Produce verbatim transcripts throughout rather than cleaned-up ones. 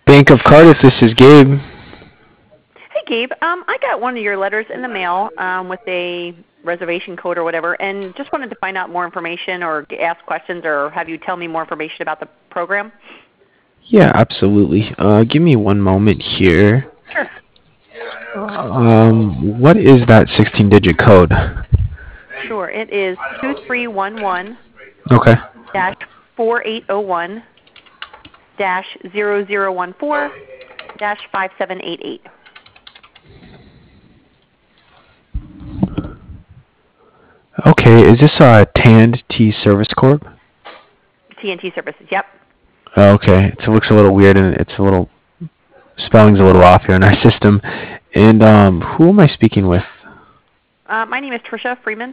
Bank of Cardiff, this is Gabe. Hey, Gabe. Um, I got one of your letters in the mail um, with a reservation code or whatever, and just wanted to find out more information or g- ask questions or have you tell me more information about the program. Yeah, absolutely. Uh, give me one moment here. Sure. Um, what is that sixteen-digit code? Sure. It is two three one one Okay. dash four eight zero one dash zero zero one four dash five seven eight eight. Okay, is this uh, T A N D T Service Corp? T N T Services. Yep. Okay, it looks a little weird and it's a little spelling's a little off here in our system. And um, who am I speaking with? Uh, my name is Tricia Freeman.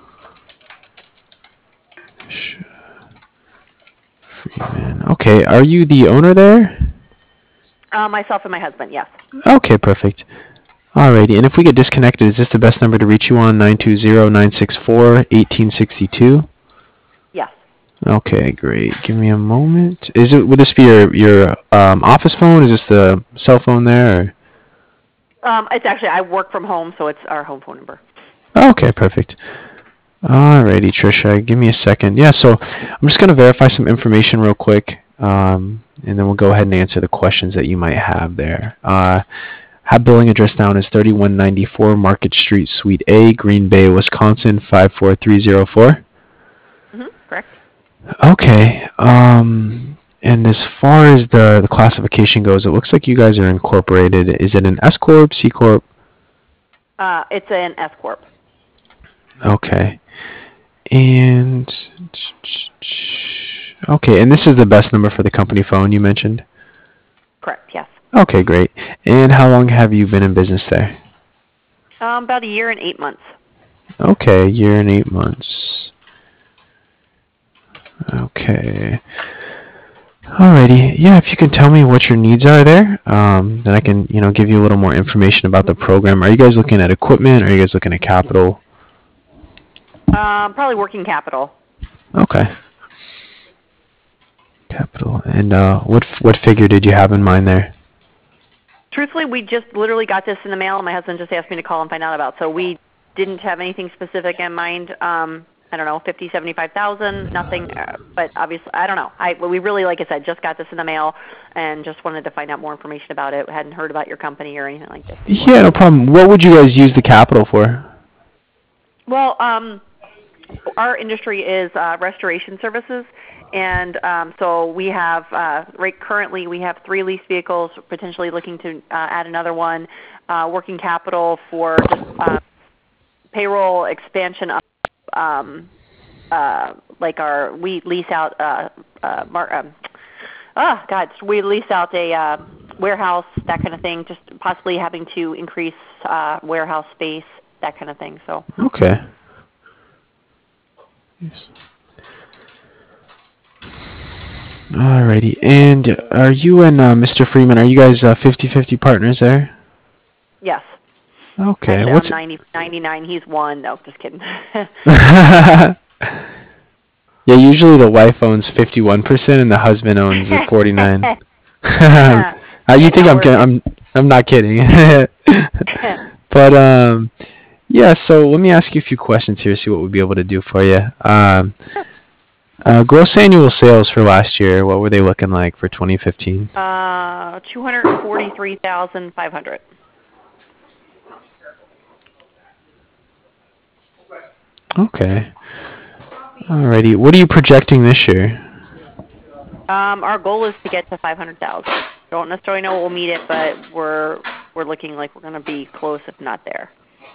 Sh- Freeman. Okay, are you the owner there? Uh, myself and my husband. Yes. Okay, perfect. Alrighty, and if we get disconnected, is this the best number to reach you on, nine two zero, nine six four, one eight six two? Yes. Okay, great. Give me a moment. Is it, would this be your, your um, office phone? Is this the cell phone there? Or? Um, it's actually I work from home, so it's our home phone number. Okay, perfect. Alrighty, Trisha, give me a second. Yeah, so I'm just going to verify some information real quick, um, and then we'll go ahead and answer the questions that you might have there. Uh, have billing address down is thirty-one ninety-four Market Street, Suite A, Green Bay, Wisconsin, five four three zero four. Mm-hmm. Correct. Okay, um, and as far as the, the classification goes, it looks like you guys are incorporated. Is it an S Corp, C Corp? Uh, it's an S corp. Okay. And okay, and this is the best number for the company phone you mentioned? Correct. Yes. Okay, great. And how long have you been in business there? Um, about a year and eight months. Okay, year and eight months. Okay. Alrighty. Yeah, if you can tell me what your needs are there, um, then I can, you know, give you a little more information about the program. Are you guys looking at equipment? Or are you guys looking at capital? Um, probably working capital. Okay. Capital. And uh, what f- what figure did you have in mind there? Truthfully, we just literally got this in the mail, and my husband just asked me to call and find out about. So we didn't have anything specific in mind. Um, I don't know, fifty, seventy-five thousand, nothing. Uh, but obviously, I don't know. I well, we really, like I said, just got this in the mail, and just wanted to find out more information about it. Hadn't heard about your company or anything like this before. Yeah, no problem. What would you guys use the capital for? Well, um, our industry is uh, restoration services, and um, so we have uh, right currently we have three leased vehicles, potentially looking to uh, add another one. Uh, working capital for just uh, payroll expansion of um, uh, like our we lease out uh, uh, mar- um, oh god we lease out a uh, warehouse, that kind of thing, just possibly having to increase uh, warehouse space, that kind of thing. So Okay. Yes. Alrighty. And are you and uh, Mister Freeman, are you guys uh, fifty-fifty partners there? yes. Okay. Actually, What's I'm ninety, ninety-nine. He's one. No, just kidding. Yeah, usually the wife owns fifty-one percent and the husband owns the forty-nine. uh, you Yeah, think no, I'm we're kidding? I'm I'm not kidding. But um yeah, so let me ask you a few questions here, see what we'll be able to do for you. Um uh, gross annual sales for last year, what were they looking like for twenty fifteen? uh, two hundred forty-three thousand five hundred. Okay. Alrighty. What are you projecting this year? Um, our goal is to get to five hundred thousand. Don't necessarily know we'll meet it, but we're we're looking like we're going to be close, if not there.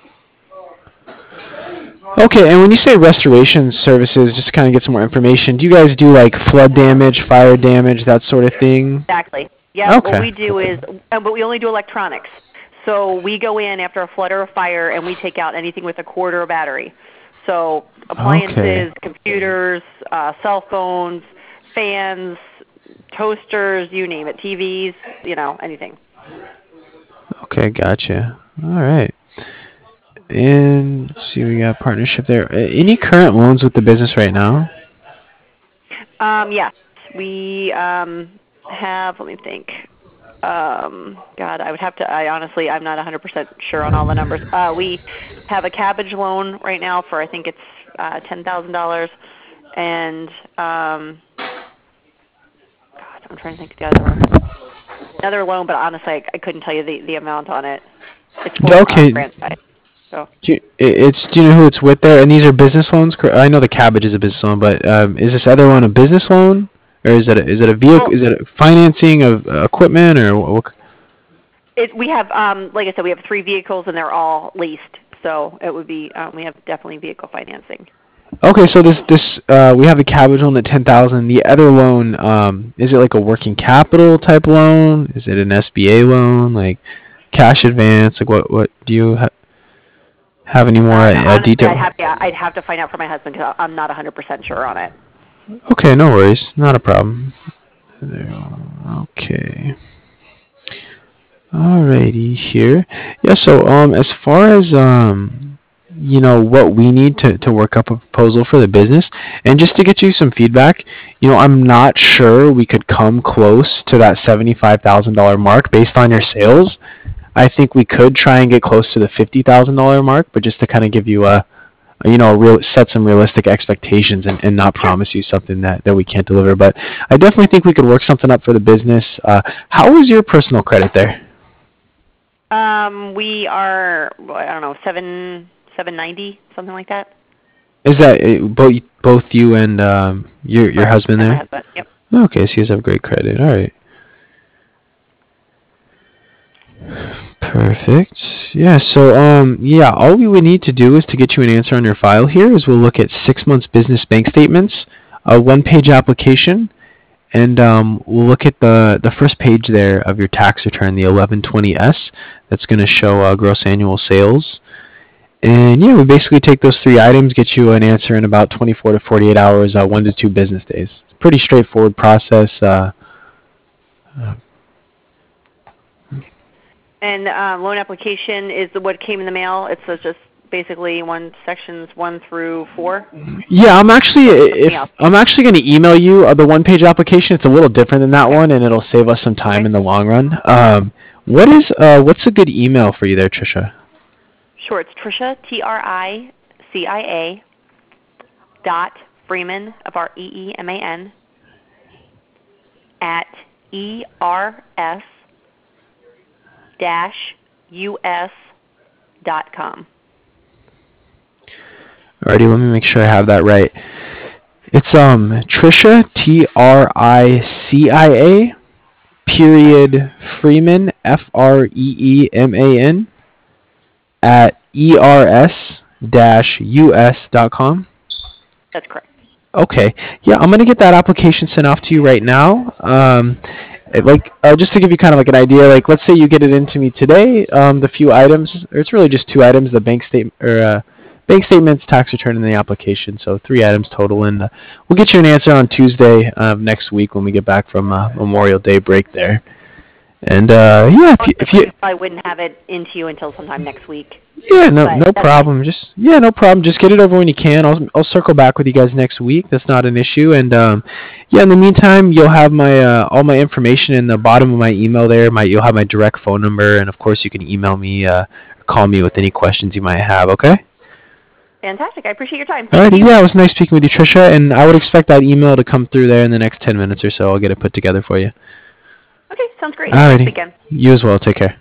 Okay, and when you say restoration services, just to kind of get some more information, do you guys do like flood damage, fire damage, that sort of thing? Exactly. Yeah. Okay. What we do is, uh, but we only do electronics. So we go in after a flood or a fire, and we take out anything with a cord or a battery. So appliances, Okay. computers, uh, cell phones, fans, toasters, you name it, T Vs, you know, anything. Okay, gotcha. All right. And let's see, we got partnership there. Uh, Any current loans with the business right now? Um, yes, we um, have. Let me think. um, God, I would have to, I honestly, I'm not one hundred percent sure on all the numbers. Uh, we have a cabbage loan right now for, I think it's uh, ten thousand dollars. And, um, God, I'm trying to think of the other one. Another loan, but honestly, I, I couldn't tell you the, the amount on it. It's for Okay. uh, grant side. So. Do you, it's do you know who it's with there? And these are business loans. cor- I know the cabbage is a business loan, but um, is this other one a business loan, or is it a, is it a vehicle? Well, Is it a financing of uh, equipment, or what? what? it, we have, um, like I said, we have three vehicles and they're all leased. So it would be, um, we have definitely vehicle financing. Okay, so this this uh, we have the cabbage loan at ten thousand. The other loan, um, is it like a working capital type loan? Is it an S B A loan, like cash advance? Like what what do you ha- have any more Uh, uh, honestly, detail? I'd have, yeah, I'd have to find out from my husband because I'm not one hundred percent sure on it. Okay, no worries, not a problem. Okay. Alrighty here. Yeah, so um as far as um you know what we need to, to work up a proposal for the business, and just to get you some feedback, you know, I'm not sure we could come close to that seventy-five thousand dollar mark based on your sales. I think we could try and get close to the fifty thousand dollar mark, but just to kind of give you a you know, real set some realistic expectations and, and not promise you something that, that we can't deliver. But I definitely think we could work something up for the business. Uh, how is your personal credit there? Um, we are, I don't know, seven seven ninety, something like that. Is that uh, both both you and um, your your Correct. husband And my there? husband. Yep. Okay, so you guys have great credit. All right. Perfect. Yeah, so um yeah, all we would need to do is to get you an answer on your file here is we'll look at six months business bank statements, a one page application, and um, we'll look at the, the first page there of your tax return, the eleven twenty S. That's going to show uh, gross annual sales. And yeah, we basically take those three items, get you an answer in about twenty-four to forty-eight hours, uh, one to two business days. It's a pretty straightforward process. Uh, uh, And uh, loan application is what came in the mail. It's uh, just basically one sections one through four. yeah, I'm actually if else? I'm actually going to email you uh, the one page application. It's a little different than that one, and it'll save us some time Okay. in the long run. Um, what is uh, what's a good email for you there, Trisha? Sure, it's Tricia, T R I C I A, dot Freeman, F R E E M A N, at E R S dash U S dot com. Alrighty, let me make sure I have that right. It's um Tricia, T R I C I A, period Freeman, F R E E M A N, at E R S dash U S dot com. That's correct. Okay. Yeah, I'm gonna get that application sent off to you right now. Um, it- like uh, just to give you kind of like an idea, like let's say you get it into me today, um, the few items, or it's really just two items: the bank statement or uh, bank statements, tax return, and the application. So three items total, and uh, we'll get you an answer on Tuesday of next week when we get back from uh, Memorial Day break there. And uh, yeah, if you, if you I wouldn't have it into you until sometime next week. yeah, no, But no that's problem. Just yeah, no problem. Just get it over when you can. I'll I'll circle back with you guys next week. That's not an issue. And um, yeah, in the meantime, you'll have my uh, all my information in the bottom of my email there. My you'll have my direct phone number, and of course, you can email me uh, or call me with any questions you might have. Okay. Fantastic. I appreciate your time. Alrighty. Thank you. Yeah, it was nice speaking with you, Trisha. And I would expect that email to come through there in the next ten minutes or so. I'll get it put together for you. Okay, sounds great. Have a nice Alrighty. weekend. You as well. Take care.